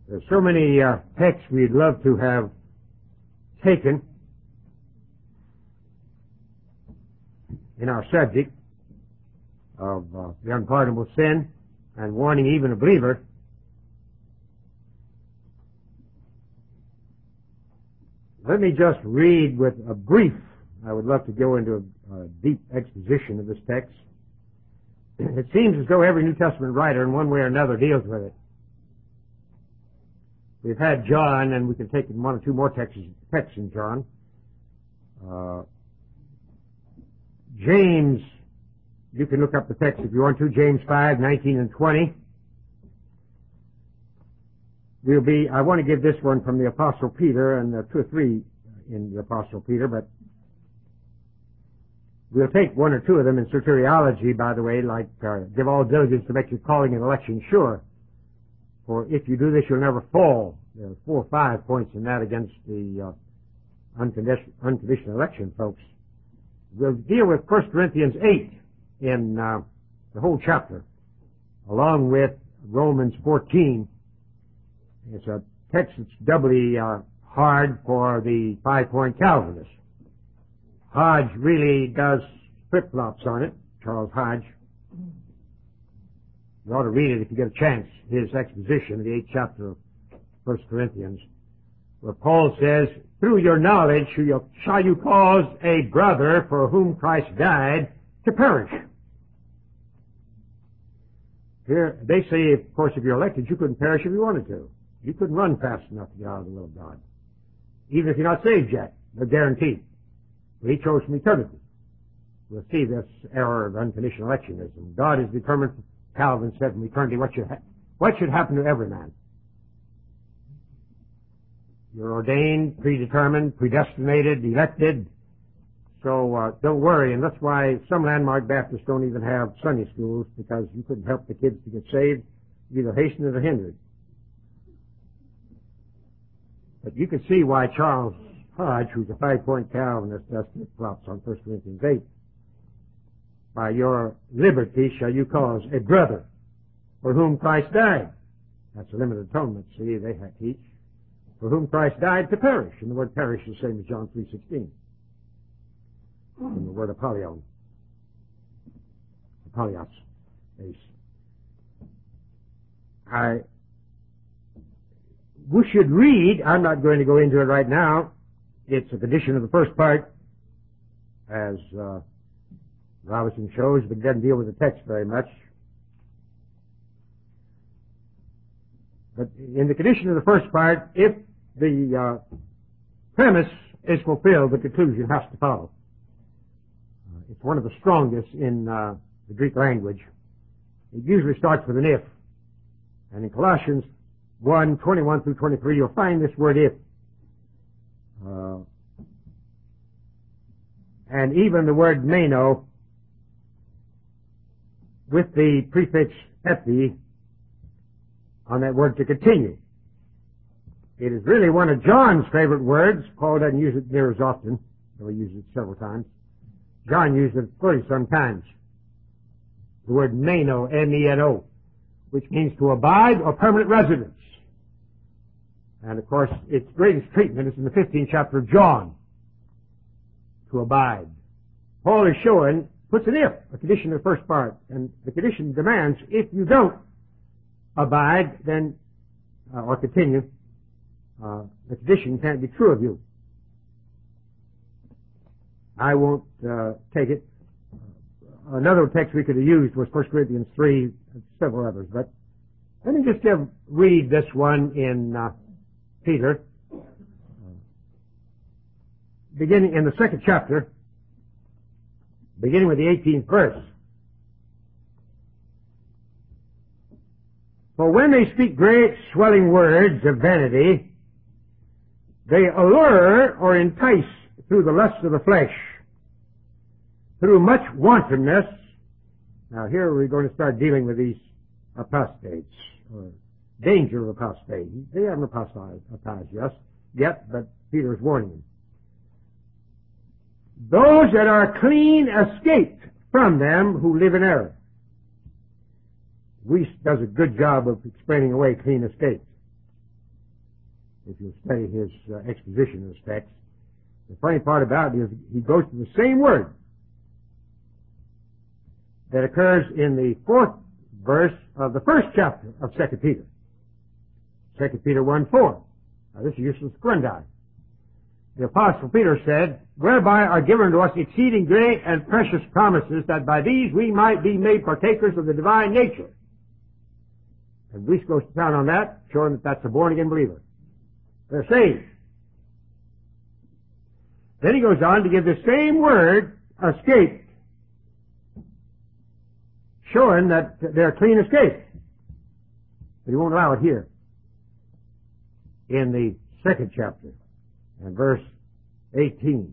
There's so many texts we'd love to have taken in our subject of the unpardonable sin and warning even a believer. Let me just read with a brief. I would love to go into a deep exposition of this text. It seems as though every New Testament writer in one way or another deals with it. We've had John, and we can take one or two more texts in John. James, you can look up the text if you want to, James 5, 19 and 20. I want to give this one from the Apostle Peter, and two or three in the Apostle Peter, but we'll take one or two of them in soteriology, by the way, like give all diligence to make your calling and election sure. For if you do this, you'll never fall. There are 4 or 5 points in that against the unconditional election, folks. We'll deal with 1 Corinthians 8 in the whole chapter, along with Romans 14. It's a text that's doubly hard for the 5-point Calvinist. Hodge really does flip-flops on it, Charles Hodge. You ought to read it if you get a chance, his exposition of the 8th chapter of 1 Corinthians, where Paul says, through your knowledge shall you cause a brother for whom Christ died to perish. Here, they say, of course, if you're elected, you couldn't perish if you wanted to. You couldn't run fast enough to get out of the will of God. Even if you're not saved yet, they're guaranteed. But he chose from eternity. We'll see this error of unconditional electionism. God is determined, Calvin said from eternity, what should happen to every man. You're ordained, predetermined, predestinated, elected. So don't worry, and that's why some landmark Baptists don't even have Sunday schools, because you couldn't help the kids to get saved, either hastened or hindered. But you can see why Charles Hodge, who's a 5-point Calvinist, does flip-flops on 1 Corinthians 8. By your liberty shall you cause a brother for whom Christ died. That's a limited atonement, see, they teach. For whom Christ died to perish. And the word perish is the same as John 3:16. And the word apollyon. Apolios. We should read, I'm not going to go into it right now, it's a condition of the first part, as Robinson shows, but it doesn't deal with the text very much. But in the condition of the first part, if the premise is fulfilled, the conclusion has to follow. It's one of the strongest in the Greek language. It usually starts with an if. And in Colossians 1, 21 through 23, you'll find this word if. And even the word meno, with the prefix epi, on that word to continue. It is really one of John's favorite words. Paul doesn't use it near as often, though he uses it several times. John used it 30-some times. The word meno, M-E-N-O, which means to abide or permanent residence. And of course, its greatest treatment is in the 15th chapter of John. To abide. Paul is showing, puts an if, a condition in the first part, and the condition demands, if you don't abide, then, or continue, the condition can't be true of you. I won't take it. Another text we could have used was 1 Corinthians 3, and several others, but let me just read this one in Peter, beginning in the 2nd chapter, beginning with the 18th verse. For when they speak great swelling words of vanity, they allure or entice through the lusts of the flesh, through much wantonness. Now here we're going to start dealing with these apostates, or danger of apostate. They haven't apostatized yet, but Peter is warning them. Those that are clean escaped from them who live in error. Weiss does a good job of explaining away clean escape. if you'll study his exposition of this text. The funny part about it is he goes to the same word that occurs in the 4th verse of the 1st chapter of 2 Peter. 2 Peter 1:4. Now this is Eustace Quendi. The Apostle Peter said, "Whereby are given to us exceeding great and precious promises, that by these we might be made partakers of the divine nature." And Reese goes to town on that, showing that that's a born-again believer. They're saved. Then he goes on to give the same word, escaped, showing that they're clean escaped. But he won't allow it here. In the 2nd chapter, and verse 18.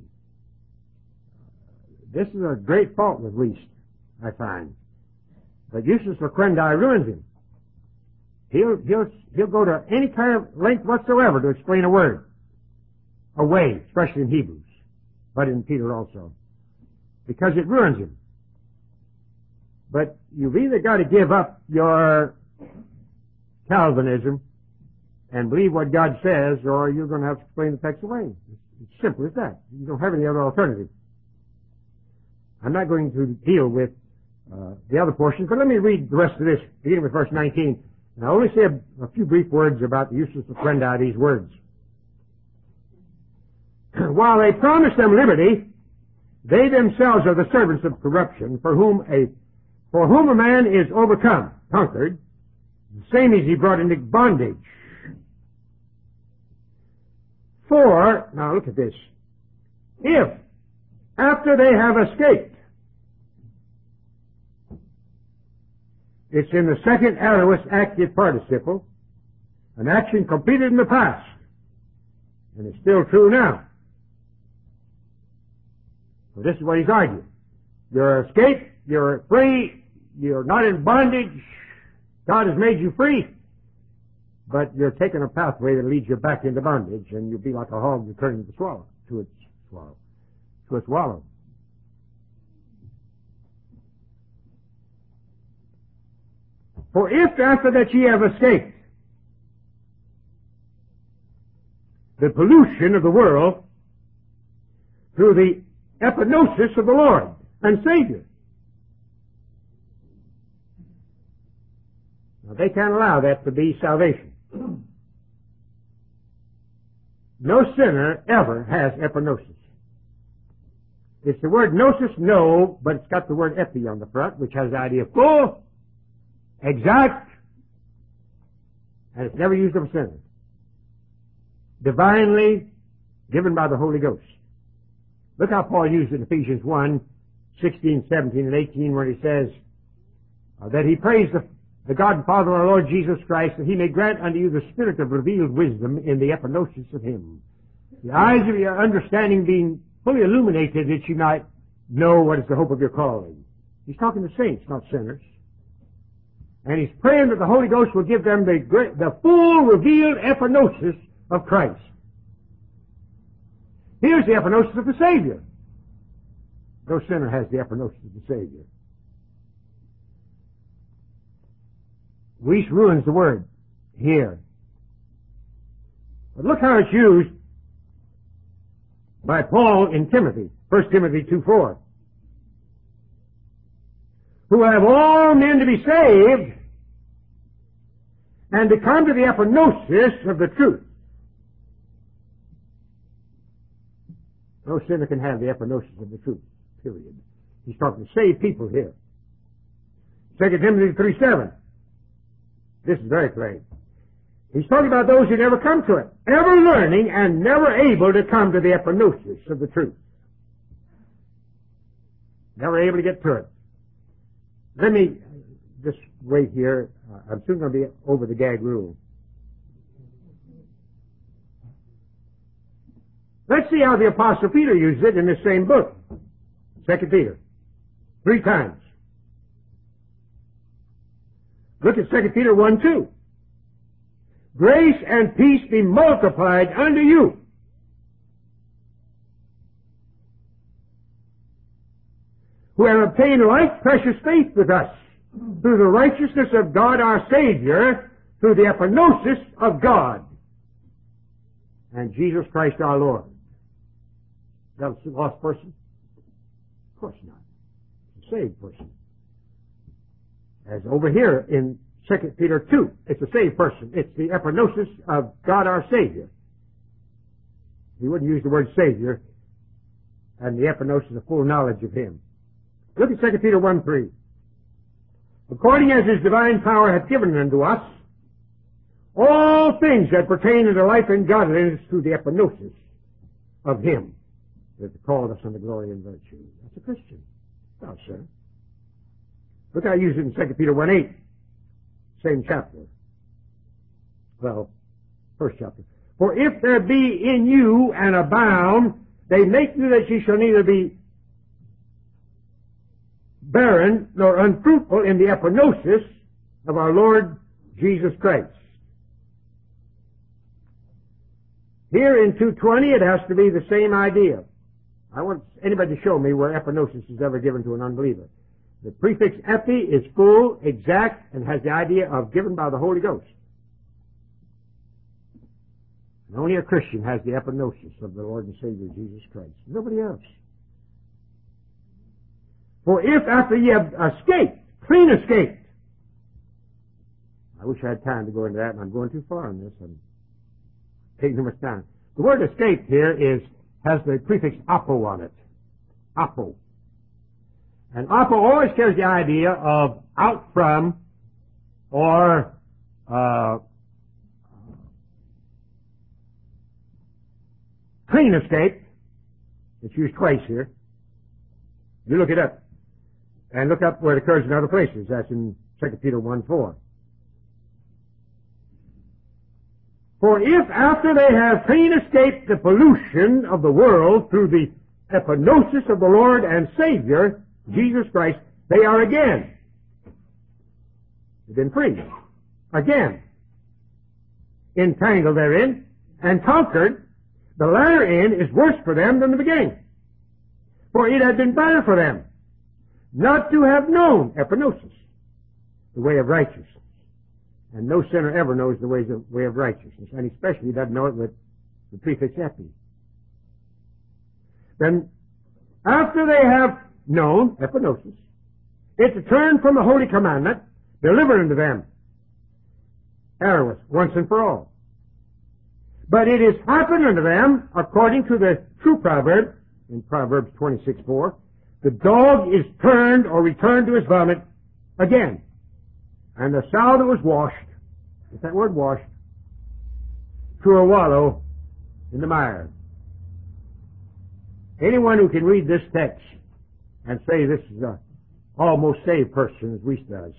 This is a great fault with Reese, I find. But Eustace LaQuendi ruins him. He'll go to any kind of length whatsoever to explain a word. A way, especially in Hebrews, but in Peter also. Because it ruins him. But you've either got to give up your Calvinism and believe what God says, or you're going to have to explain the text away. It's simple as that. You don't have any other alternative. I'm not going to deal with the other portions, but let me read the rest of this, beginning with verse 19. And I'll only say a few brief words about the Eustace LaQuendi, these words. While they promise them liberty, they themselves are the servants of corruption, for whom a man is overcome, conquered, the same as he brought into bondage. For, now look at this, if, after they have escaped, it's in the second aorist active participle, an action completed in the past, and it's still true now. So this is what he's arguing. You're escaped, you're free, you're not in bondage, God has made you free, but you're taking a pathway that leads you back into bondage, and you'll be like a hog returning to its wallow. For if after that ye have escaped the pollution of the world through the epinosis of the Lord and Savior. Now they can't allow that to be salvation. No sinner ever has epinosis. It's the word gnosis, no, but it's got the word epi on the front, which has the idea of full, exact, and it's never used of a sinner. Divinely given by the Holy Ghost. Look how Paul used it in Ephesians 1, 16, 17, and 18, where he says that he prays the God and Father of our Lord Jesus Christ, that he may grant unto you the spirit of revealed wisdom in the epinosis of him. The eyes of your understanding being fully illuminated, that you might know what is the hope of your calling. He's talking to saints, not sinners. And he's praying that the Holy Ghost will give them the full revealed epinosis of Christ. Here's the epinosis of the Savior. No sinner has the epinosis of the Savior. Reese ruins the word here. But look how it's used by Paul in Timothy, 1 Timothy 2:4. Who have all men to be saved and to come to the epinosis of the truth. No sinner can have the epinosis of the truth, period. He's talking to saved people here. 2 Timothy 3:7. This is very plain. He's talking about those who never come to it, ever learning and never able to come to the epinosis of the truth. Never able to get to it. Let me just wait here. I'm soon going to be over the gag rule. Let's see how the Apostle Peter uses it in this same book, 2 Peter, 3 times. Look at 2 Peter 1:2. Grace and peace be multiplied unto you. Who have obtained like precious faith with us through the righteousness of God our Savior, through the epinosis of God. and Jesus Christ our Lord. Is that a lost person? Of course not. It's a saved person. As over here in 2 Peter 2, it's a saved person. It's the epignosis of God our Savior. He wouldn't use the word Savior, and the epignosis of full knowledge of Him. Look at 2 Peter 1:3. According as His divine power hath given unto us all things that pertain unto life and godliness through the epignosis of Him that called us unto glory and virtue. That's a Christian. Oh, sir. Look how I use it in 2 Peter 1:8. Same chapter. Well, first chapter. For if there be in you an abound, they make you that ye shall neither be barren nor unfruitful in the epignosis of our Lord Jesus Christ. Here in 2:20 it has to be the same idea. I want anybody to show me where epignosis is ever given to an unbeliever. The prefix epi is full, exact, and has the idea of given by the Holy Ghost. And only a Christian has the epignosis of the Lord and Savior Jesus Christ. Nobody else. For if after ye have escaped, clean escaped. I wish I had time to go into that, and I'm going too far on this. I'm taking too much time. The word escape here has the prefix apo on it. Apo. And apo always carries the idea of out from or clean escape. It's used twice here. You look it up. And look up where it occurs in other places. That's in 2 Peter 1:4. For if after they have clean escaped the pollution of the world through the epignosis of the Lord and Savior, Jesus Christ, they are again. They've been freed. Again. Entangled therein and conquered, the latter end is worse for them than the beginning. For it had been better for them not to have known epignosis, the way of righteousness. And no sinner ever knows the way of righteousness, and especially doesn't know it with the prefix epi. Then, after they have known epignosis, it's a turn from the holy commandment delivered unto them, errorless, once and for all. But it is happened unto them according to the true proverb, in Proverbs 26:4, the dog is turned or returned to his vomit again. And the sow that was washed, what's that word washed? To a wallow in the mire. Anyone who can read this text and say this is a almost saved person, as Weiss does,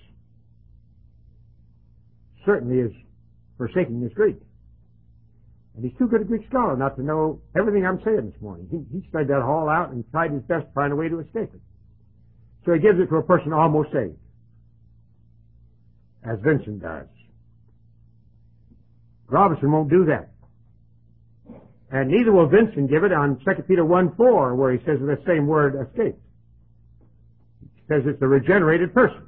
certainly is forsaking his Greek. And he's too good a Greek scholar not to know everything I'm saying this morning. He studied that all out and tried his best to find a way to escape it. So he gives it to a person almost saved, as Vincent does. Robinson won't do that. And neither will Vincent give it on 2 Peter 1:4, where he says the same word, escape. He says it's a regenerated person.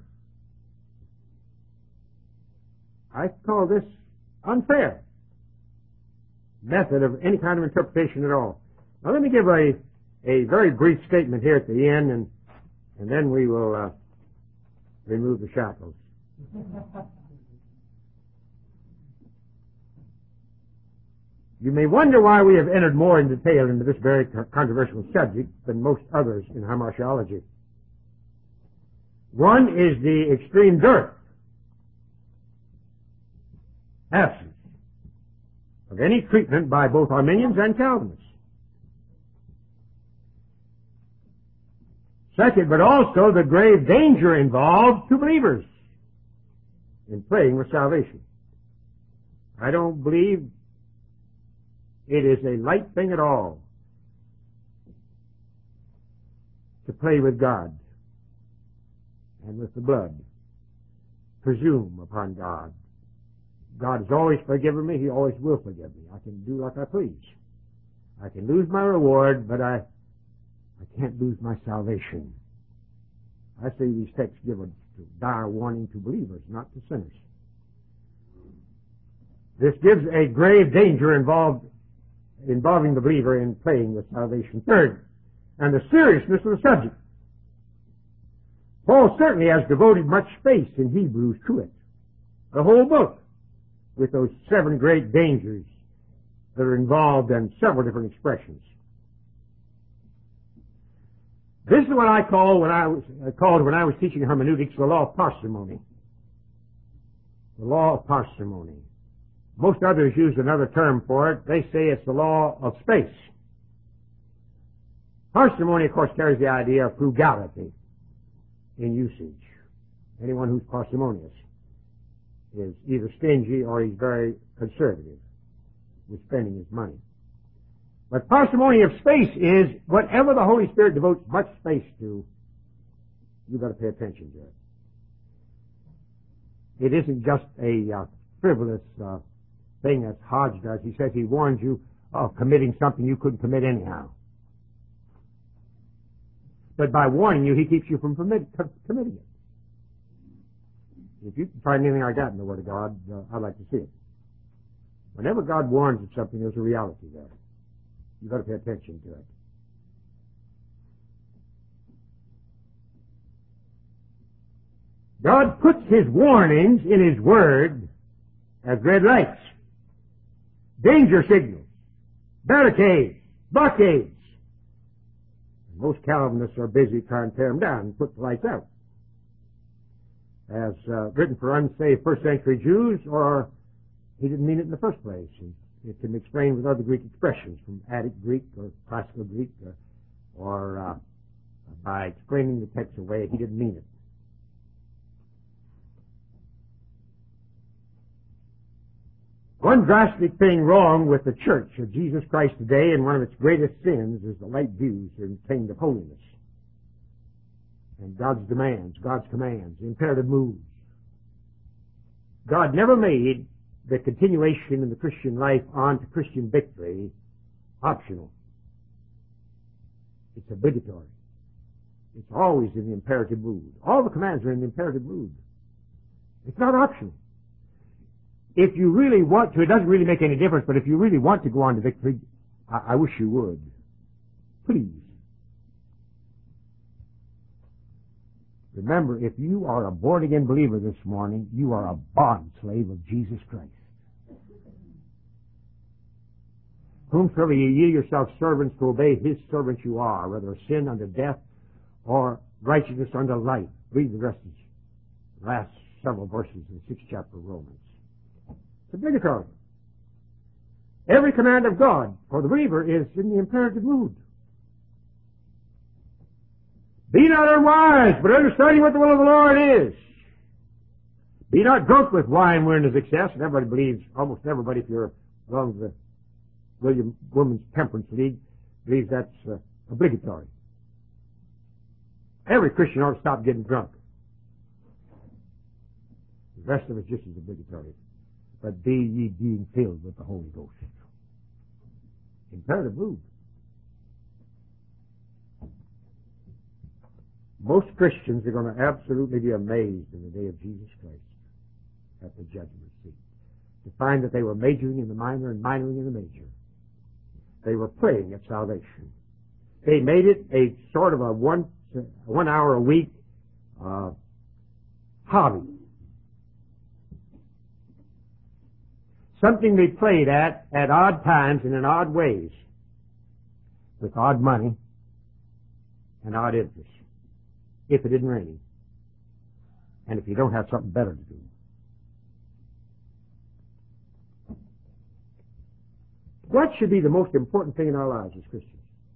I call this unfair method of any kind of interpretation at all. Now let me give a very brief statement here at the end, and then we will remove the shackles. You may wonder why we have entered more in detail into this very controversial subject than most others in hamartiology. One is the extreme dearth, absence of any treatment by both Arminians and Calvinists. Second, but also the grave danger involved to believers in playing with salvation. I don't believe it is a light thing at all to play with God and with the blood, presume upon God. God has always forgiven me. He always will forgive me. I can do like I please. I can lose my reward, but I can't lose my salvation. I say these texts give a dire warning to believers, not to sinners. This gives a grave danger involved involving the believer in playing with salvation. Third, and the seriousness of the subject. Paul certainly has devoted much space in Hebrews to it. The whole book, with those 7 great dangers that are involved in several different expressions. This is what I called when I was teaching hermeneutics the law of parsimony. The law of parsimony. Most others use another term for it. They say it's the law of space. Parsimony, of course, carries the idea of frugality in usage. Anyone who's parsimonious is either stingy or he's very conservative with spending his money. But parsimony of space is whatever the Holy Spirit devotes much space to, you've got to pay attention to it. It isn't just a frivolous thing as Hodge does. He says he warns you of committing something you couldn't commit anyhow. But by warning you, he keeps you from committing it. If you can find anything like that in the Word of God, I'd like to see it. Whenever God warns of something, there's a reality there. You've got to pay attention to it. God puts His warnings in His Word as red lights, danger signals, barricades, blockades. Most Calvinists are busy trying to tear them down and put the lights out. As written for unsaved first century Jews, or he didn't mean it in the first place. It can be explained with other Greek expressions, from Attic Greek or Classical Greek, or by explaining the text away, he didn't mean it. One drastic thing wrong with the Church of Jesus Christ today, and one of its greatest sins, is the light views in the of holiness. And God's demands, God's commands, imperative moves. God never made the continuation in the Christian life on to Christian victory optional. It's obligatory. It's always in the imperative mood. All the commands are in the imperative mood. It's not optional. If you really want to, it doesn't really make any difference, but if you really want to go on to victory, I wish you would. Please. Remember, if you are a born-again believer this morning, you are a bond slave of Jesus Christ. Whomsoever ye yield yourselves servants to obey, his servants you are, whether sin unto death or righteousness unto life. Read the rest of the last several verses in the 6th chapter of Romans. It's obligatory. Every command of God for the believer is in the imperative mood. Be not unwise, but understanding what the will of the Lord is. Be not drunk with wine wherein is excess. And everybody believes, almost everybody, if you're belong to the William Women's Temperance League, believes that's obligatory. Every Christian ought to stop getting drunk. The rest of it's just as obligatory. But be ye being filled with the Holy Ghost. Imperative mood. Most Christians are going to absolutely be amazed in the day of Jesus Christ at the judgment seat to find that they were majoring in the minor and minoring in the major. They were playing at salvation. They made it a sort of a one hour a week hobby. Something they played at odd times and in odd ways, with odd money and odd interest, if it isn't raining, and if you don't have something better to do. What should be the most important thing in our lives as Christians?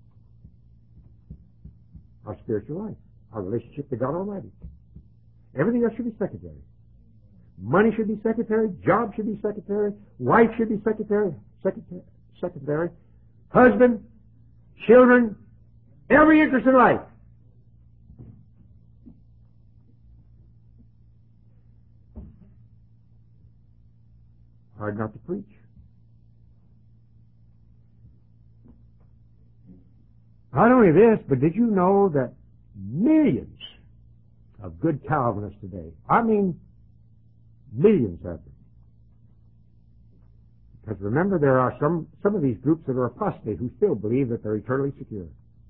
Our spiritual life, our relationship to God Almighty. Everything else should be secondary. Money should be secondary, job should be secondary, wife should be secondary, husband, children, every interest in life. Hard not to preach. Not only this, but did you know that millions of good Calvinists today, I mean millions of them, Because remember, there are some of these groups that are apostate who still believe that they're eternally secure.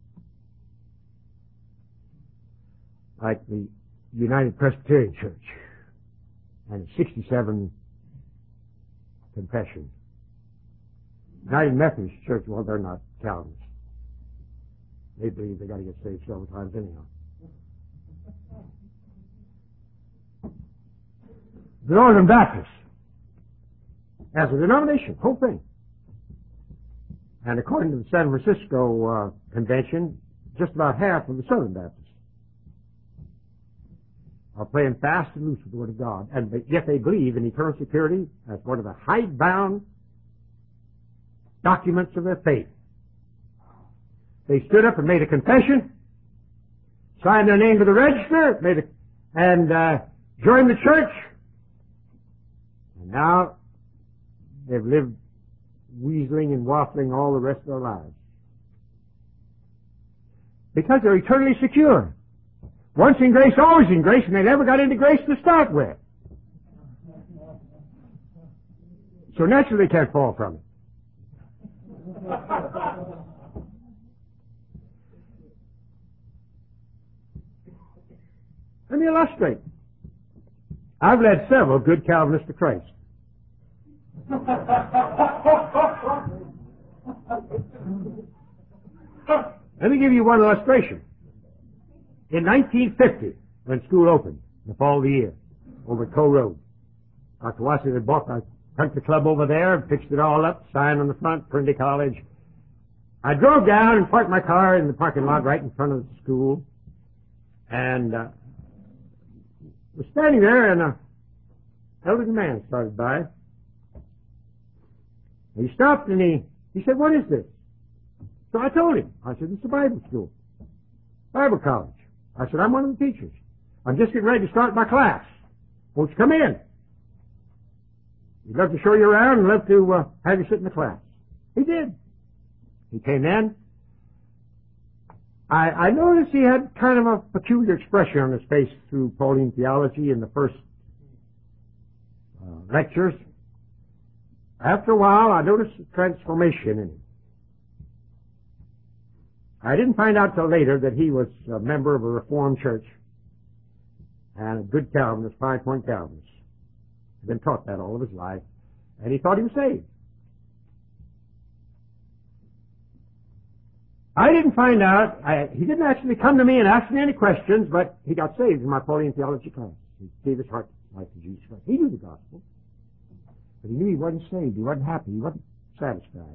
Like the United Presbyterian Church and 67 confessions. United Methodist Church, well, they're not Calvinists. They believe they got to get saved several times anyhow. The Northern Baptists, as a denomination, whole thing. And according to the San Francisco Convention, just about half of the Southern Baptists are playing fast and loose with the Word of God. And yet they believe in eternal security as one of the hidebound documents of their faith. They stood up and made a confession, signed their name to the register, and joined the church. And now they've lived weaseling and waffling all the rest of their lives. Because they're eternally secure. Once in grace, always in grace, and they never got into grace to start with. So naturally they can't fall from it. Let me illustrate. I've led several good Calvinists to Christ. Let me give you one illustration. In 1950, when school opened, the fall of the year, over at Coe Road, Dr. Washington had bought my country club over there and fixed it all up, sign on the front, Trinity College. I drove down and parked my car in the parking lot right in front of the school, and was standing there, and an elderly man started by. And he stopped and he said, "What is this?" So I told him. I said, "It's a Bible school, Bible college." I said, "I'm one of the teachers. I'm just getting ready to start my class. Won't you come in? We'd love to show you around and love to have you sit in the class." He did. He came in. I noticed he had kind of a peculiar expression on his face through Pauline theology in the first lectures. After a while, I noticed a transformation in him. I didn't find out till later that he was a member of a Reformed church and a good Calvinist, 5-point Calvinist. He'd been taught that all of his life, and he thought he was saved. I didn't find out. He didn't actually come to me and ask me any questions, but he got saved in my Pauline theology class. He gave his heart life to Jesus Christ. He knew the gospel, but he knew he wasn't saved. He wasn't happy. He wasn't satisfied.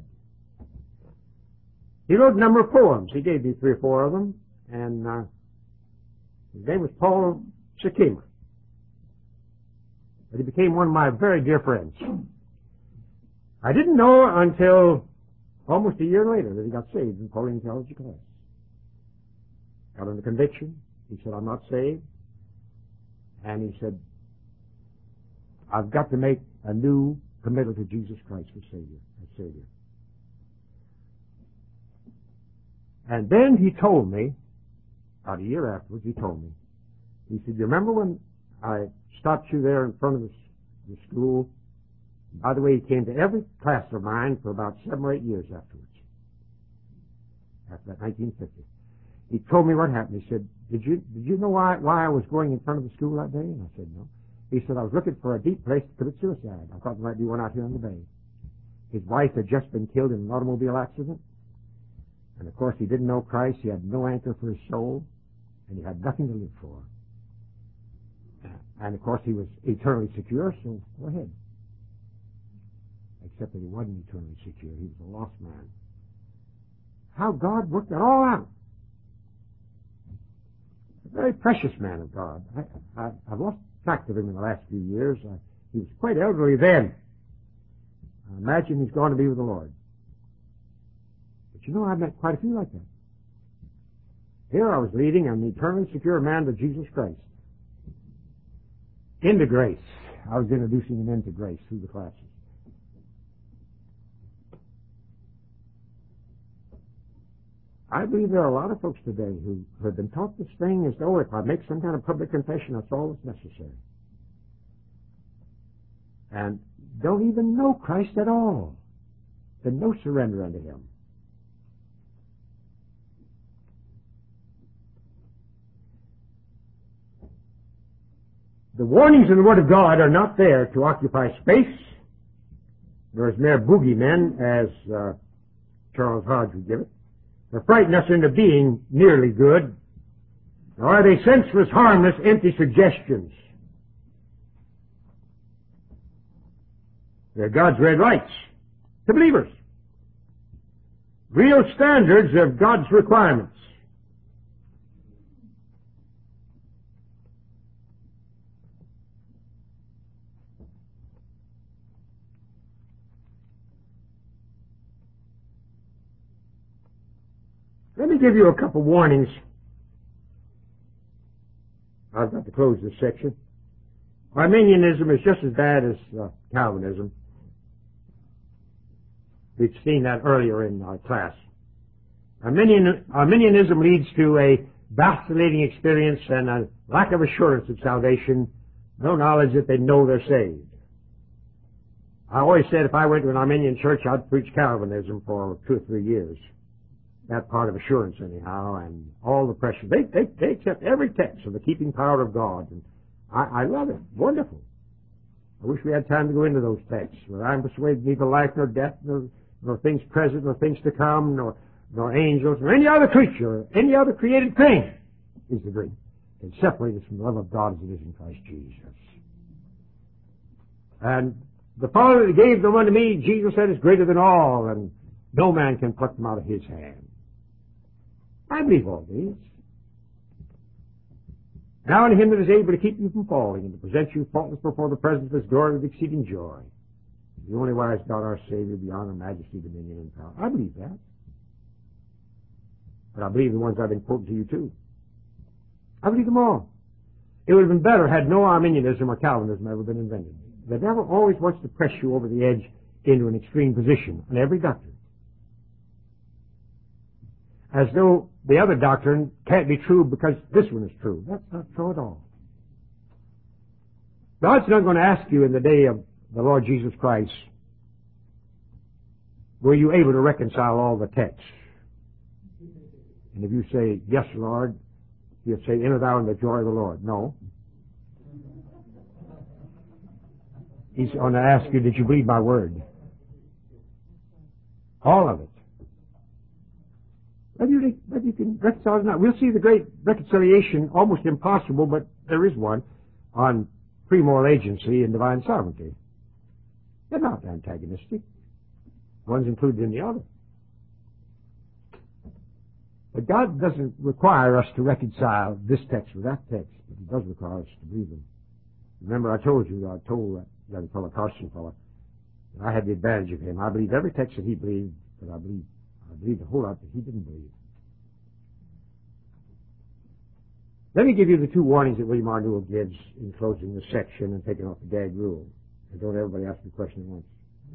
He wrote a number of poems. He gave me 3 or 4 of them, and his name was Paul Shakima. But he became one of my very dear friends. I didn't know until almost a year later that he got saved in Pauline theology class. Got under conviction. He said, "I'm not saved." And he said, "I've got to make a new committal to Jesus Christ as Savior. And then he told me, about a year afterwards, he told me, he said, "You remember when I stopped you there in front of the school? By the way, he came to every class of mine for about 7 or 8 years afterwards, after that 1950. He told me what happened. He said, did you know why I was going in front of the school that day?" And I said, "No." He said, "I was looking for a deep place to commit suicide. I thought there might be one out here on the bay." His wife had just been killed in an automobile accident. And, of course, he didn't know Christ. He had no anchor for his soul. And he had nothing to live for. And, of course, he was eternally secure, so go ahead. Except that he wasn't eternally secure. He was a lost man. How God worked it all out. A very precious man of God. I've lost track of him in the last few years. He was quite elderly then. I imagine he's going to be with the Lord. But you know, I've met quite a few like that. Here I was leading an eternally secure man to Jesus Christ. Into grace. I was introducing him into grace through the classes. I believe there are a lot of folks today who have been taught this thing as though if I make some kind of public confession, that's all that's necessary. And don't even know Christ at all. Then no surrender unto Him. The warnings in the Word of God are not there to occupy space, nor as mere boogeymen, as Charles Hodge would give it, or frighten us into being nearly good, nor are they senseless, harmless, empty suggestions. They're God's red lights to believers. Real standards of God's requirements. Let me give you a couple warnings. I've got to close this section. Arminianism is just as bad as Calvinism. We've seen that earlier in our class. Arminianism leads to a vacillating experience and a lack of assurance of salvation, no knowledge that they know they're saved. I always said if I went to an Arminian church, I'd preach Calvinism for 2 or 3 years. That part of assurance, anyhow, and all the pressure. They accept every text of the keeping power of God, and I love it. Wonderful. I wish we had time to go into those texts. Where I'm persuaded neither life nor death, nor things present, nor things to come, nor angels, nor any other creature, any other created thing is the great. Can separate us from the love of God as it is in Christ Jesus. And the Father that gave them unto me, Jesus said, is greater than all, and no man can pluck them out of His hand. I believe all these. Now unto Him that is able to keep you from falling and to present you faultless before the presence of His glory with exceeding joy. The only wise God our Savior, beyond our majesty, dominion, and power. I believe that. But I believe the ones I've been quoting to you too. I believe them all. It would have been better had no Arminianism or Calvinism ever been invented. The devil always wants to press you over the edge into an extreme position on every doctrine. As though the other doctrine can't be true because this one is true. That's not true at all. God's not going to ask you in the day of the Lord Jesus Christ, were you able to reconcile all the texts? And if you say, yes, Lord, He'll say, enter thou in the joy of the Lord. No. He's going to ask you, did you believe my word? All of it. Whether you can reconcile it or not. We'll see the great reconciliation, almost impossible, but there is one, on pre-moral agency and divine sovereignty. They're not antagonistic. One's included in the other. But God doesn't require us to reconcile this text with that text, but He does require us to believe them. Remember, I told that young fellow, Carson fellow, that I had the advantage of him. I believe every text that he believed, but I believe a whole lot that he didn't believe. Let me give you the 2 warnings that William R. Newell gives in closing this section and taking off the gag rule. And don't everybody ask me a question at once.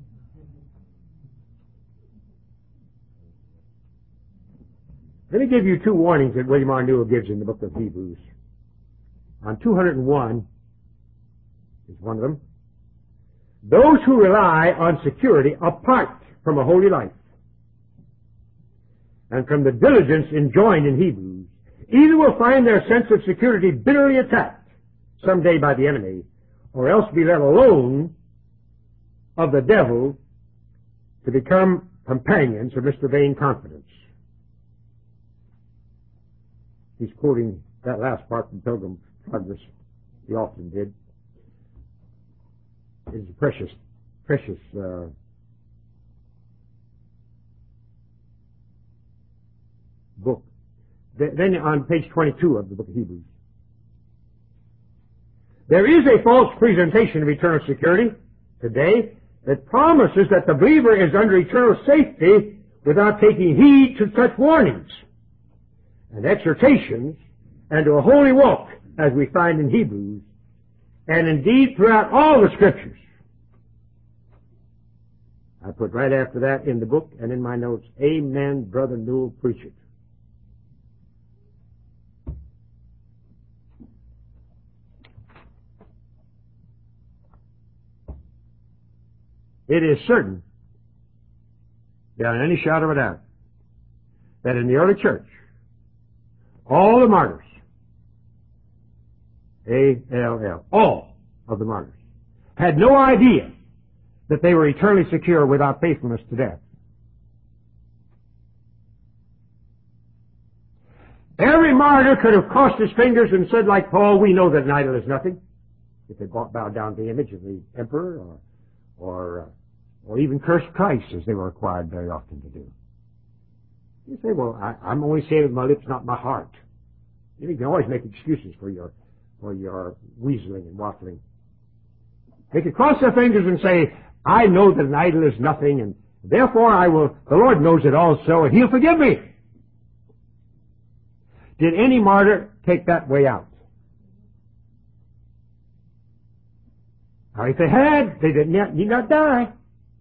Let me give you 2 warnings that William R. Newell gives in the book of Hebrews. On 201 is one of them. Those who rely on security apart from a holy life and from the diligence enjoined in Hebrews either will find their sense of security bitterly attacked someday by the enemy, or else be let alone of the devil to become companions of Mr. Vain Confidence. He's quoting that last part from Pilgrim's Progress. He often did. It's a precious book. Then on page 22 of the book of Hebrews. There is a false presentation of eternal security today that promises that the believer is under eternal safety without taking heed to such warnings and exhortations and to a holy walk, as we find in Hebrews, and indeed throughout all the Scriptures. I put right after that in the book and in my notes, Amen, Brother Newell, preach it. It is certain, beyond any shadow of a doubt, that in the early church, all the martyrs, A-L-L, all of the martyrs, had no idea that they were eternally secure without faithfulness to death. Every martyr could have crossed his fingers and said like Paul, we know that an idol is nothing. If they bowed down to the image of the emperor or even cursed Christ, as they were required very often to do. You say, well, I'm only saying with my lips, not my heart. You can always make excuses for your weaseling and waffling. They could cross their fingers and say, I know that an idol is nothing, and therefore the Lord knows it also, and He'll forgive me. Did any martyr take that way out? Now, if they had, they need not die.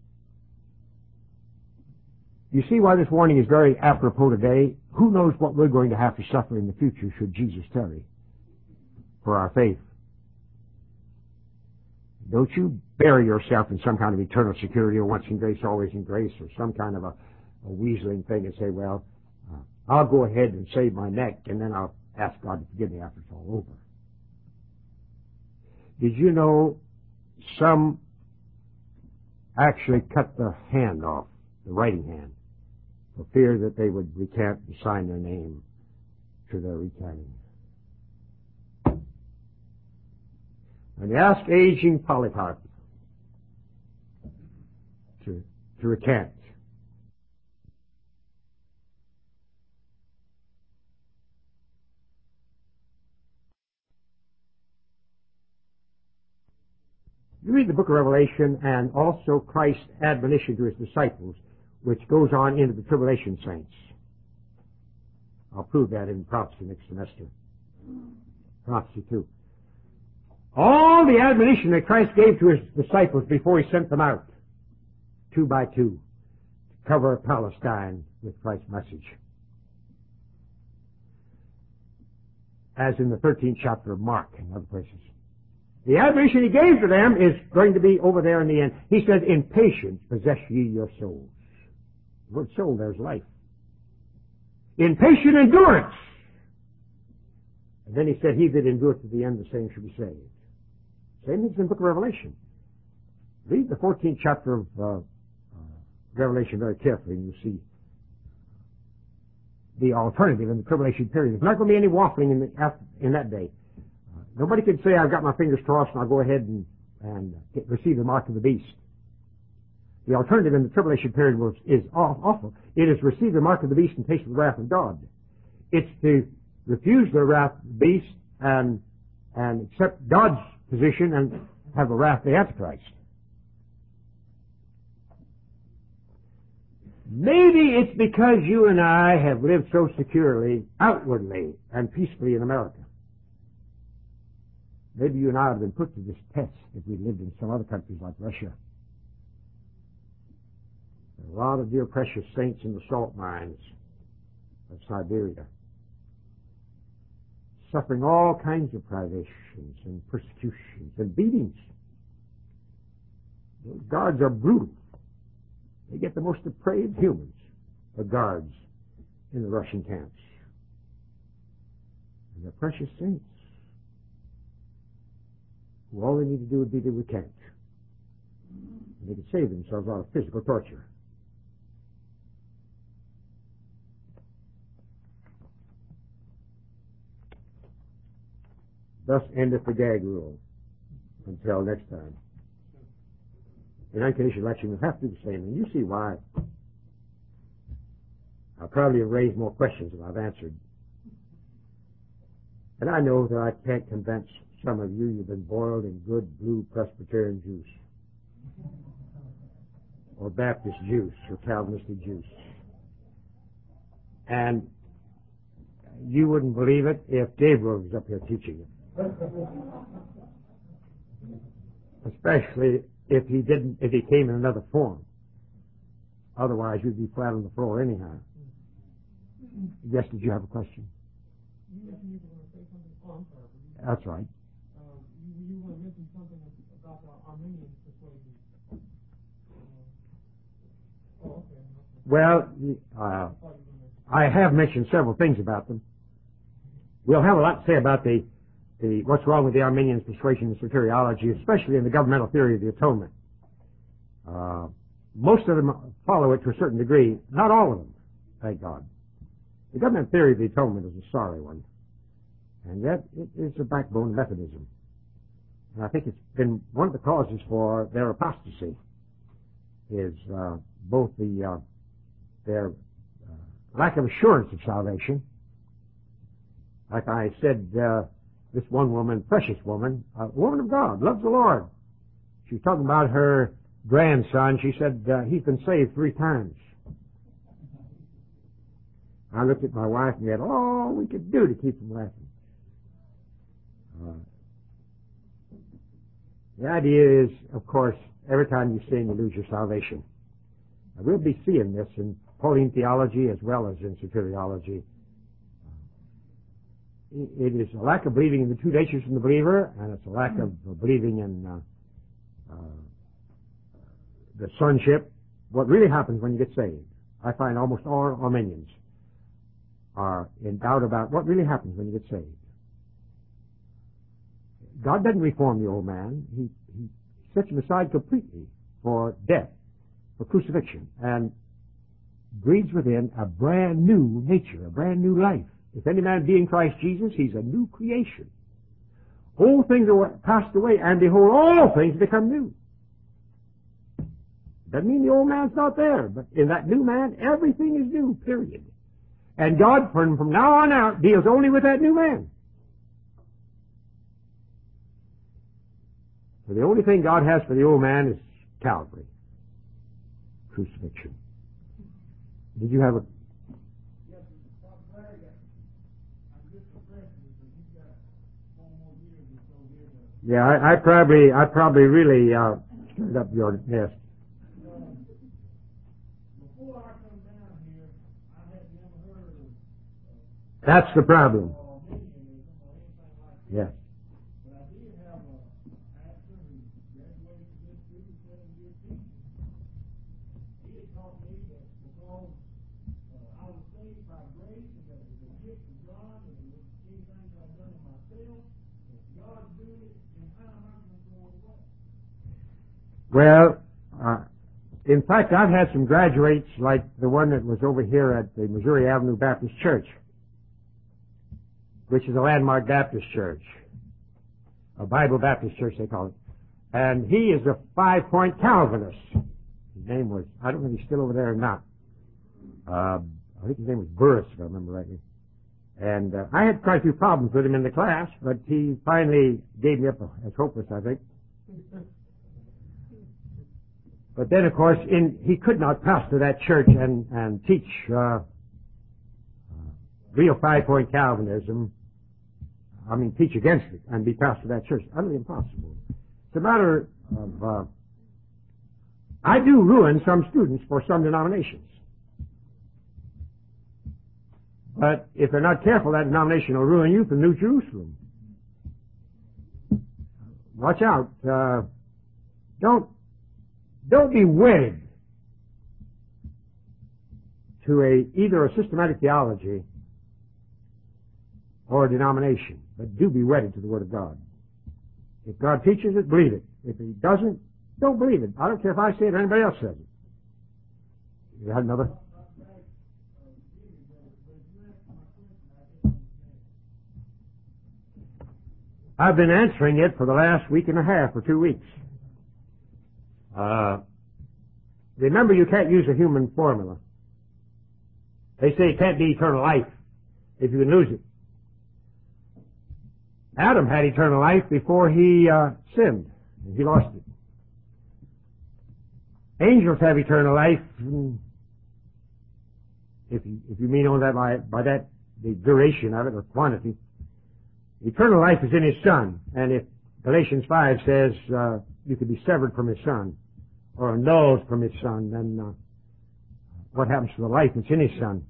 You see why this warning is very apropos today? Who knows what we're going to have to suffer in the future should Jesus tarry for our faith? Don't you bury yourself in some kind of eternal security or once in grace, always in grace, or some kind of a weaseling thing and say, well, I'll go ahead and save my neck and then I'll ask God to forgive me after it's all over. Did you know some actually cut their hand off, the writing hand, for fear that they would recant and sign their name to their recanting? And they asked aging Polycarp to recant. You read the book of Revelation and also Christ's admonition to His disciples, which goes on into the tribulation saints. I'll prove that in prophecy next semester. Prophecy 2. All the admonition that Christ gave to His disciples before He sent them out, 2 by 2, to cover Palestine with Christ's message. As in the 13th chapter of Mark and other places. The admonition He gave to them is going to be over there in the end. He said, in patience possess ye your souls. The word soul, there's life. In patient endurance. And then He said, he that endureth to the end, the same shall be saved. Same thing's in the book of Revelation. Read the 14th chapter of Revelation very carefully, and you'll see the alternative in the tribulation period. There's not going to be any waffling in that day. Nobody can say, I've got my fingers crossed and I'll go ahead and receive the mark of the beast. The alternative in the tribulation period is awful. It is receive the mark of the beast and taste the wrath of God. It's to refuse the wrath of the beast and accept God's position and have the wrath of the Antichrist. Maybe it's because you and I have lived so securely, outwardly, and peacefully in America. Maybe you and I would have been put to this test if we lived in some other countries like Russia. There are a lot of dear precious saints in the salt mines of Siberia, suffering all kinds of privations and persecutions and beatings. Those guards are brutal. They get the most depraved humans, the guards in the Russian camps. And they're precious saints who all they need to do would be to recant. And they could save themselves out of physical torture. Thus endeth the gag rule. Until next time. In unconditional election, we'll have to do the same. And you see why. I'll probably have raised more questions than I've answered. And I know that I can't convince some of you you've been boiled in good blue Presbyterian juice. Or Baptist juice, or Calvinistic juice. And you wouldn't believe it if Gabriel was up here teaching it. Especially if he came in another form. Otherwise, you'd be flat on the floor anyhow. Yes, did you have a question? You mentioned you were going to say something. Oh, I'm sorry. That's right. You were going to mention something about the Arminian persuasion. Well, I have mentioned several things about them. We'll have a lot to say about the what's wrong with the Arminians' persuasion and soteriology, especially in the governmental theory of the atonement. Most of them follow it to a certain degree. Not all of them, thank God. The government theory of the atonement is a sorry one, and yet it is a backbone Methodism. And I think it's been one of the causes for their apostasy is both their lack of assurance of salvation. Like I said, this one woman, precious woman, a woman of God, loves the Lord. She was talking about her grandson. She said he's been saved 3 times. I looked at my wife and we had all we could do to keep from laughing. The idea is, of course, every time you sin, you lose your salvation. Now, we'll be seeing this in Pauline theology as well as in soteriology. It is a lack of believing in the 2 natures in the believer, and it's a lack of believing in the sonship. What really happens when you get saved? I find almost all Arminians are in doubt about what really happens when you get saved. God doesn't reform the old man. He sets him aside completely for death, for crucifixion, and breeds within a brand new nature, a brand new life. If any man be in Christ Jesus, he's a new creation. Old things are passed away, and behold, all things become new. Doesn't mean the old man's not there, but in that new man, everything is new, period. And God, from now on out, deals only with that new man. So the only thing God has for the old man is Calvary, crucifixion. Did you have a... Yeah, I probably really stirred up your nest. Before I come down here, I had never heard of That's the problem. Arminianism or anything like that. Yes. But I did have a pastor who graduated from this school, 7-year teaching. He had taught me that because I was saved by grace and that it was a gift of God and it was anything that I've done in myself, if God doing it in time, I'm going to throw it away. Well, in fact, I've had some graduates like the one that was over here at the Missouri Avenue Baptist Church, which is a landmark Baptist church, a Bible Baptist church they call it. And he is a 5-point Calvinist. His name was, I don't know if he's still over there or not. I think his name was Burris, if I remember rightly. And I had quite a few problems with him in the class, but he finally gave me up as hopeless, I think. But then, of course, he could not pastor that church and teach real 5-point Calvinism. I mean, teach against it and be pastor of that church. Utterly impossible. It's a matter of... I do ruin some students for some denominations. But if they're not careful, that denomination will ruin you from New Jerusalem. Watch out. Don't be wedded to either a systematic theology or a denomination, but do be wedded to the Word of God. If God teaches it, believe it. If He doesn't, don't believe it. I don't care if I say it or anybody else says it. You had another? I've been answering it for the last week and a half or 2 weeks. Remember, you can't use a human formula. They say it can't be eternal life if you can lose it. Adam had eternal life before he sinned, and he lost it. Angels have eternal life, if you mean on that by that the duration of it or quantity. Eternal life is in His Son, and if Galatians 5 says you could be severed from His Son or annulled from His Son, then what happens to the life that's in His Son?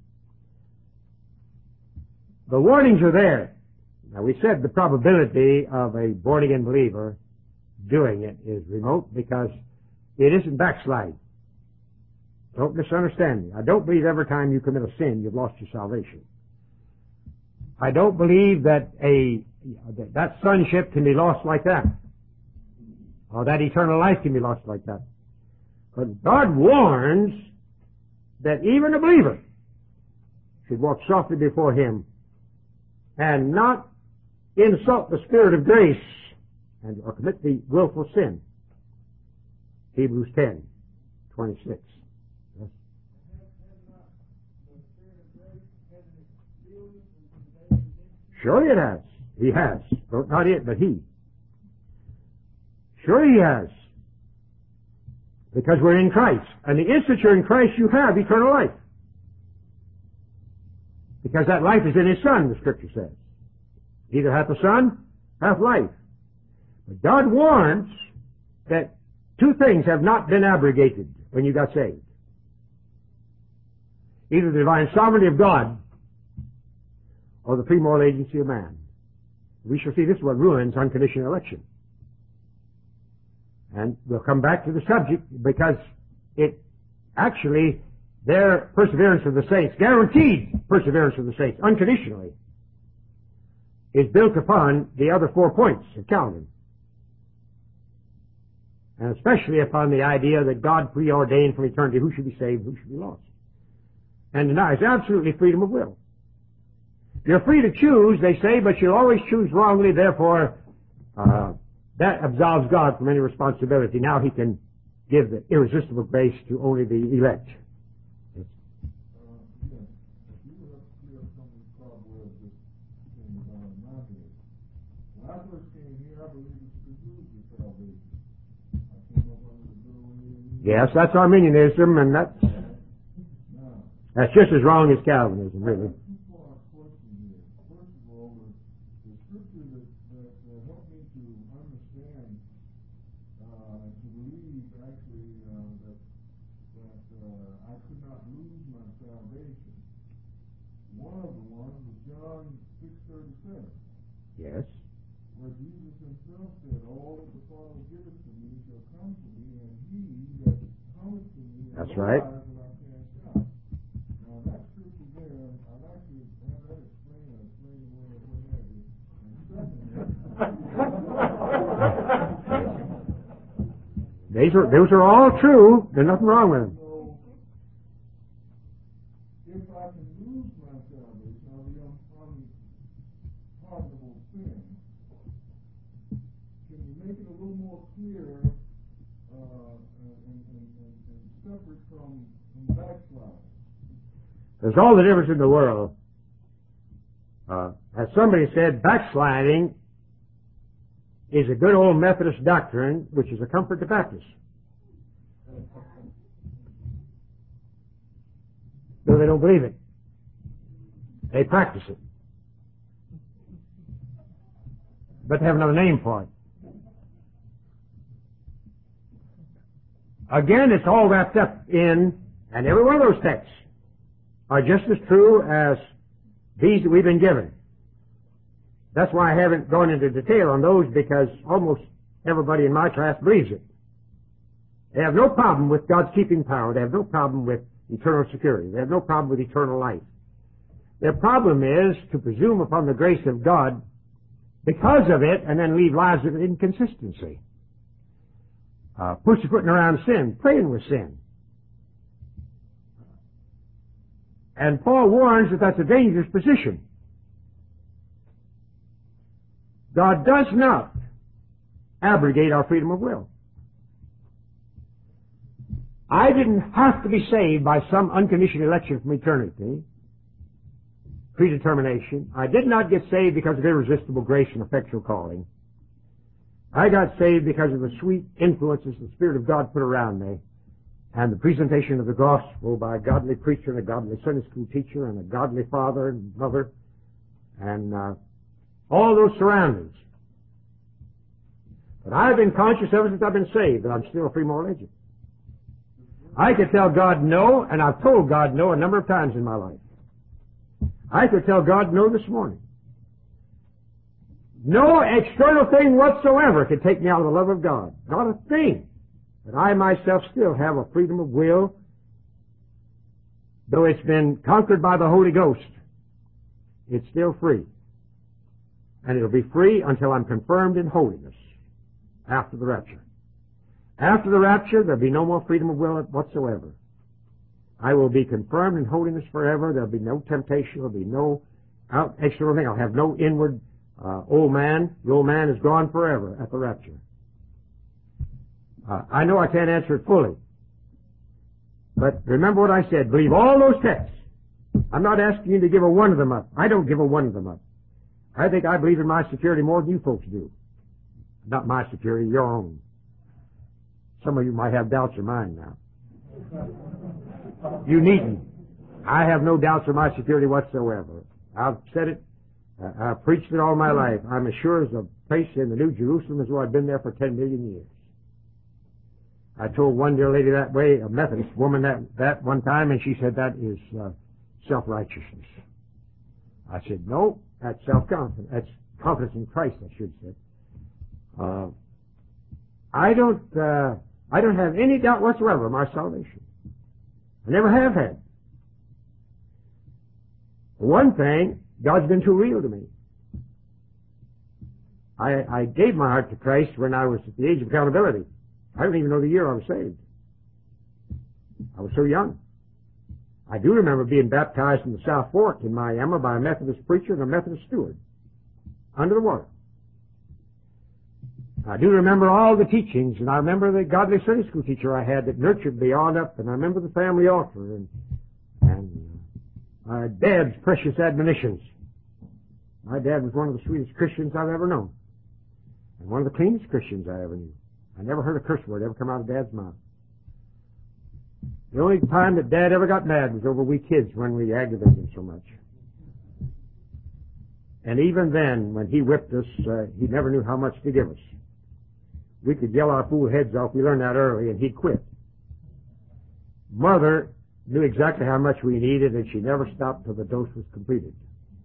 The warnings are there. Now, we said the probability of a born-again believer doing it is remote because it isn't backslide. Don't misunderstand me. I don't believe every time you commit a sin, you've lost your salvation. I don't believe that that sonship can be lost like that, or that eternal life can be lost like that. But God warns that even a believer should walk softly before Him and not insult the Spirit of grace or commit the willful sin. Hebrews 10:26. Yes. Surely it has. He has. Not it, but He. Sure He has. Because we're in Christ. And the instant you're in Christ, you have eternal life. Because that life is in His Son, the Scripture says. Either hath the Son, hath life. But God warns that two things have not been abrogated when you got saved. Either the divine sovereignty of God or the premoral agency of man. We shall see this is what ruins unconditional election. And we'll come back to the subject because it actually, their perseverance of the saints, guaranteed perseverance of the saints, unconditionally, is built upon the other 4 points of Calvin. And especially upon the idea that God preordained from eternity who should be saved, who should be lost. And denies absolutely freedom of will. You're free to choose, they say, but you'll always choose wrongly, therefore, that absolves God from any responsibility. Now He can give the irresistible grace to only the elect. Yes. You would have to clear up some of these cobwebs that came about in my head. When I first came here, I believed that you could lose your salvation. I came up under the doorway. Yes, that's Arminianism, and that's just as wrong as Calvinism, really. Two-part question here. First of all, the scripture that helped me to understand and to believe actually that I could not lose my salvation. One of the ones was John 6:37. Yes. Where Jesus Himself said, "All that the Father giveth to me shall come to me, and he that cometh to me That's will right. I cast out." Now that scripture there, I'd like to have that explained what have you. And Those are all true. There's nothing wrong with them. so, if I can lose my salvation, I'll be unpardonable sin. Can you make it a little more clear and separate from backsliding? There's all the difference in the world. As somebody said, backsliding is a good old Methodist doctrine, which is a comfort to Baptists. Though they don't believe it. They practice it. But they have another name for it. Again, it's all wrapped up in, and every one of those texts are just as true as these that we've been given. That's why I haven't gone into detail on those, because almost everybody in my class believes it. They have no problem with God's keeping power. They have no problem with eternal security. They have no problem with eternal life. Their problem is to presume upon the grace of God because of it and then lead lives of inconsistency. Pussyfooting around sin, playing with sin. And Paul warns that that's a dangerous position. God does not abrogate our freedom of will. I didn't have to be saved by some unconditioned election from eternity, predetermination. I did not get saved because of irresistible grace and effectual calling. I got saved because of the sweet influences the Spirit of God put around me, and the presentation of the gospel by a godly preacher and a godly Sunday school teacher and a godly father and mother, and all those surroundings. But I've been conscious ever since I've been saved that I'm still a free moral agent. I could tell God no, and I've told God no a number of times in my life. I could tell God no this morning. No external thing whatsoever could take me out of the love of God. Not a thing. But I myself still have a freedom of will though it's been conquered by the Holy Ghost, it's still free. And it'll be free until I'm confirmed in holiness after the rapture. After the rapture, there'll be no more freedom of will whatsoever. I will be confirmed in holiness forever. There'll be no temptation. There'll be no external thing. I'll have no inward old man. The old man is gone forever at the rapture. I know I can't answer it fully. But remember what I said. Believe all those texts. I'm not asking you to give a one of them up. I don't give a one of them up. I think I believe in my security more than you folks do. Not my security, your own. Some of you might have doubts of mine now. You needn't. I have no doubts of my security whatsoever. I've said it. I've preached it all my life. I'm as sure as a place in the New Jerusalem as though I've been there for 10 million years. I told one dear lady that way, a Methodist woman, that one time, and she said that is self-righteousness. I said, no, that's self-confidence. That's confidence in Christ, I should say. I don't have any doubt whatsoever of my salvation. I never have had. One thing, God's been too real to me. I gave my heart to Christ when I was at the age of accountability. I don't even know the year I was saved. I was so young. I do remember being baptized in the South Fork in Miami by a Methodist preacher and a Methodist steward under the water. I do remember all the teachings, and I remember the godly Sunday school teacher I had that nurtured me on up, and I remember the family altar and my dad's precious admonitions. My dad was one of the sweetest Christians I've ever known, and one of the cleanest Christians I ever knew. I never heard a curse word ever come out of Dad's mouth. The only time that Dad ever got mad was over we kids when we aggravated him so much. And even then, when he whipped us, he never knew how much to give us. We could yell our fool heads off. We learned that early, and he'd quit. Mother knew exactly how much we needed, and she never stopped till the dose was completed.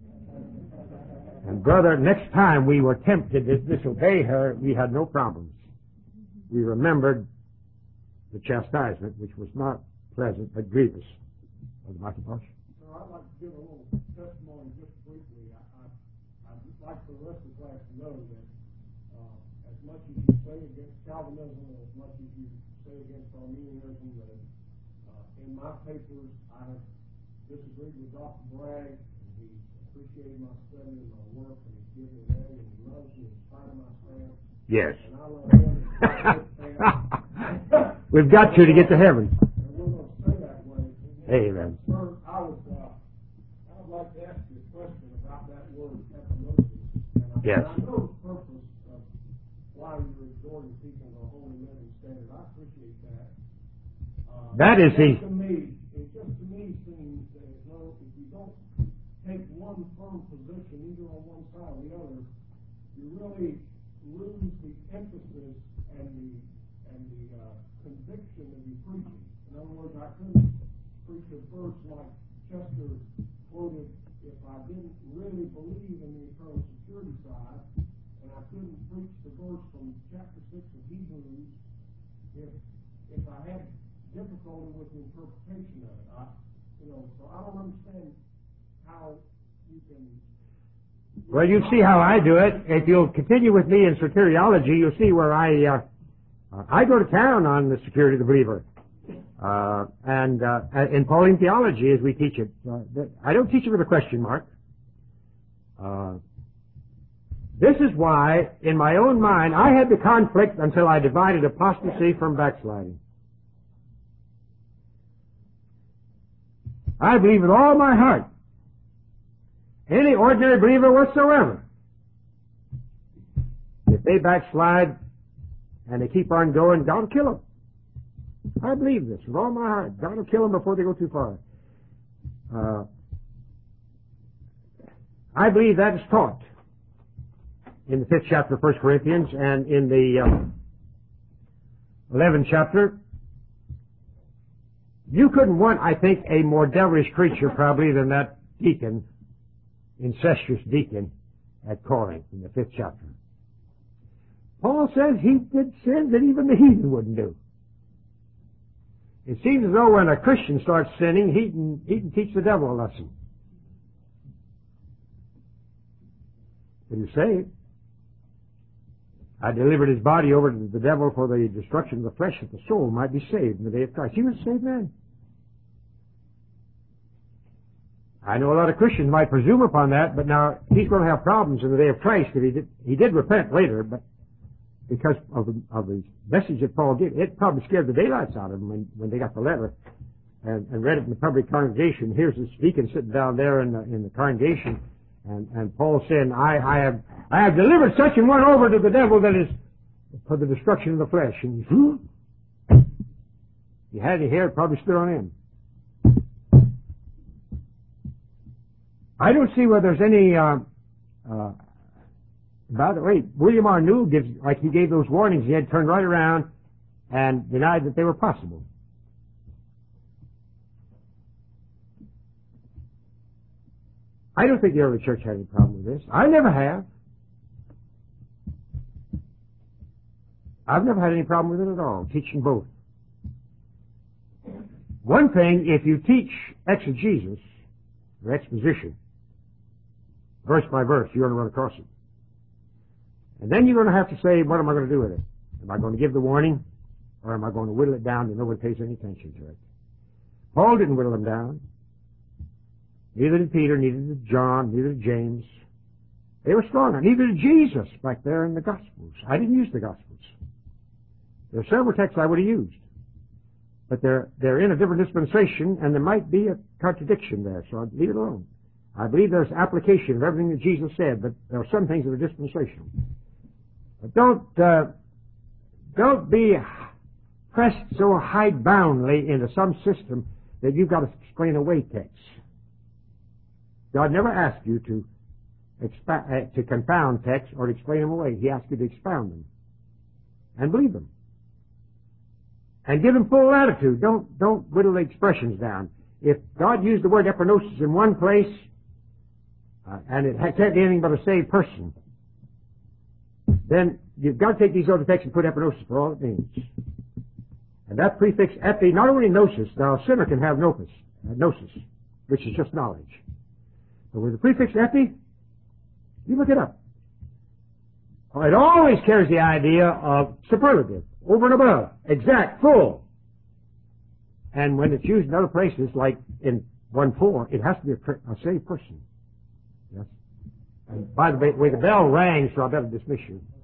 And brother, next time we were tempted to disobey her, we had no problems. We remembered the chastisement, which was not pleasant, but grievous. Brother Macintosh? Sir, I'd like to give a little testimony just briefly. I'd like for the rest of the class to know that as much as you say against Calvinism, as much as you say against Arminianism, that in my papers I have disagreed with Dr. Bragg, and he appreciated my study and my work, and he's given me an A, and he loves me in spite of my stance. Yes. And I love him. We've got to get to heaven. And we're going to stay that way. Amen. Sir, I'd like to ask you a question about that word epinosis. Yes. I know the purpose of why you're exhorting people to a holy living standard. I appreciate that. That is it just to me seems that if you don't take one firm position either on one side or the other, you really lose the emphasis and the conviction of your preaching. In other words, I couldn't preach a verse like Chester quoted, if I didn't really believe in the eternal security side, and I couldn't preach the verse from chapter 6 of Hebrews if I had difficulty with the interpretation of it. So I don't understand how you can. Well, you see how I do it. If you'll continue with me in soteriology, you'll see where I go to town on the security of the believer. And in Pauline theology, as we teach it, I don't teach it with a question mark. This is why, in my own mind, I had the conflict until I divided apostasy from backsliding. I believe with all my heart, any ordinary believer whatsoever, if they backslide and they keep on going, God will kill them. I believe this with all my heart. God will kill them before they go too far. I believe that is taught in the 5th chapter of 1 Corinthians and in the 11th chapter. You couldn't want, I think, a more devilish creature probably than that deacon, incestuous deacon at Corinth in the 5th chapter. Paul says he did sins that even the heathen wouldn't do. It seems as though when a Christian starts sinning, he can teach the devil a lesson. When you're saved, I delivered his body over to the devil for the destruction of the flesh, that the soul might be saved in the day of Christ. He was a saved man. I know a lot of Christians might presume upon that, but now he's going to have problems in the day of Christ. If he did repent later, but because of the message that Paul gave, it probably scared the daylights out of them when they got the letter and read it in the public congregation. Here's this deacon sitting down there in the congregation, and Paul saying, I have delivered such an one over to the devil that is for the destruction of the flesh. And he had any hair, it probably stood on end. I don't see where there's any, by the way, William R. Newell gives, like he gave those warnings, he had turned right around and denied that they were possible. I don't think the early church had any problem with this. I never have. I've never had any problem with it at all, teaching both. One thing, if you teach exegesis, or exposition, verse by verse, you're going to run across it. And then you're going to have to say, what am I going to do with it? Am I going to give the warning, or am I going to whittle it down and nobody pays any attention to it? Paul didn't whittle them down. Neither did Peter, neither did John, neither did James. They were stronger. Neither did Jesus back there in the Gospels. I didn't use the Gospels. There are several texts I would have used. But they're in a different dispensation, and there might be a contradiction there, so I'd leave it alone. I believe there's application of everything that Jesus said, but there are some things that are dispensational. But don't be pressed so hideboundly into some system that you've got to explain away texts. God never asked you to confound texts or to explain them away. He asked you to expound them and believe them. And give them full latitude. Don't whittle the expressions down. If God used the word epinosis in one place, and it can't be anything but a saved person, then you've got to take these other texts and put epinosis for all it means. And that prefix epi, not only gnosis, now a sinner can have gnosis, which is just knowledge. But with the prefix epi, you look it up. It always carries the idea of superlative, over and above, exact, full. And when it's used in other places, like in 1:4, it has to be a saved person. Yes. And by the way, the bell rang, so I better dismiss you.